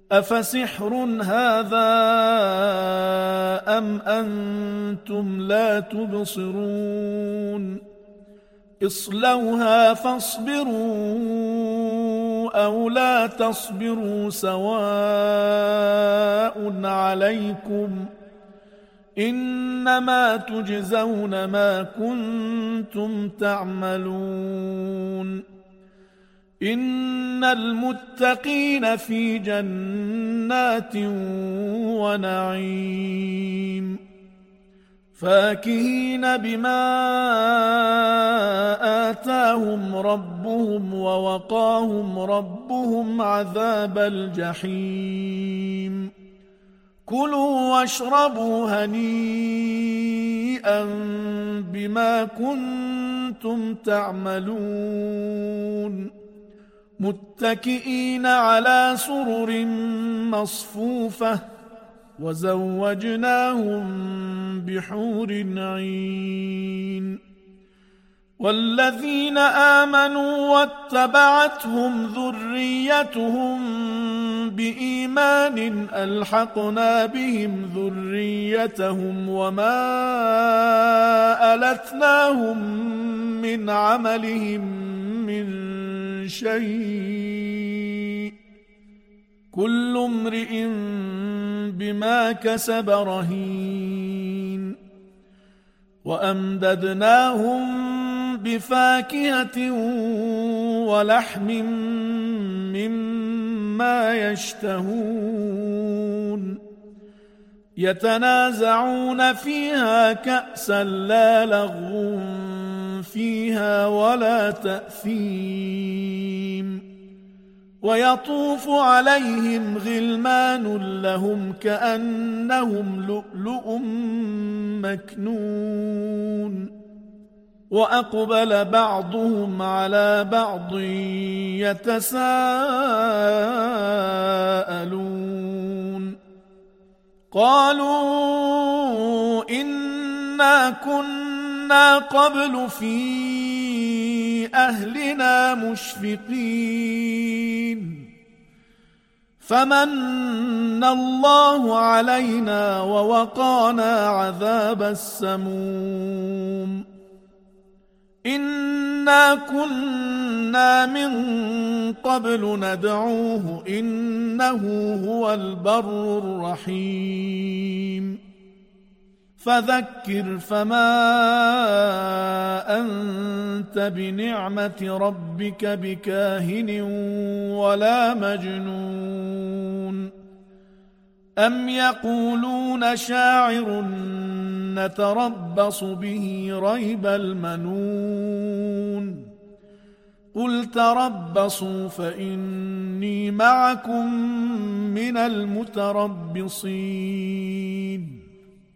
أفسحر هذا أم أنتم لا تبصرون اصلوها فاصبروا أو لا تصبروا سواء عليكم إنما تجزون ما كنتم تعملون إن المتقين في جنات ونعيم فاكهين بما آتاهم ربهم ووقاهم ربهم عذاب الجحيم كلوا واشربوا هنيئا بما كنتم تعملون متكئين على سرر مصفوفة وزوجناهم بحور عين والذين آمنوا واتبعتهم ذريتهم بإيمان ألحقنا بهم ذريتهم وما ألتناهم من عملهم من شيء كل امرئ بما كسب رهين وأمددناهم بفاكهة ولحم مما يشتهون يتنازعون فيها كأسا لا لغو فيها ولا تأثيم ويطوف عليهم غلمان لهم كأنهم لؤلؤ مكنون وأقبل بعضهم على بعض يتساءلون قالوا إنا كنا قبل في أهلنا مشفقين فمن الله علينا ووقانا عذاب السموم إنا كنا من قبل ندعوه إنه هو البر الرحيم فذكر فما أنت بنعمة ربك بكاهن ولا مجنون أم يقولون شاعر نتربص به ريب المنون قل تربصوا فإني معكم من المتربصين